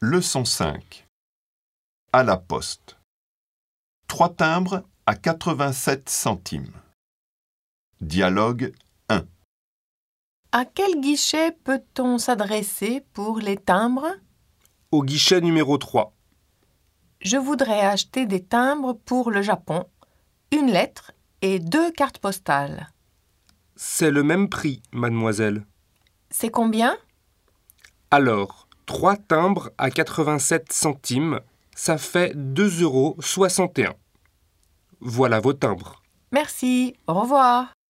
Leçon 5. À la poste. 3 timbres à 87 centimes. Dialogue 1. À quel guichet peut-on s'adresser pour les timbres? Au guichet numéro 3. Je voudrais acheter des timbres pour le Japon, une lettre et 2 cartes postales. C'est le même prix, mademoiselle. C'est combien? Alors, 3 timbres à 87 centimes, ça fait 2,61 €. Voilà vos timbres. Merci, au revoir.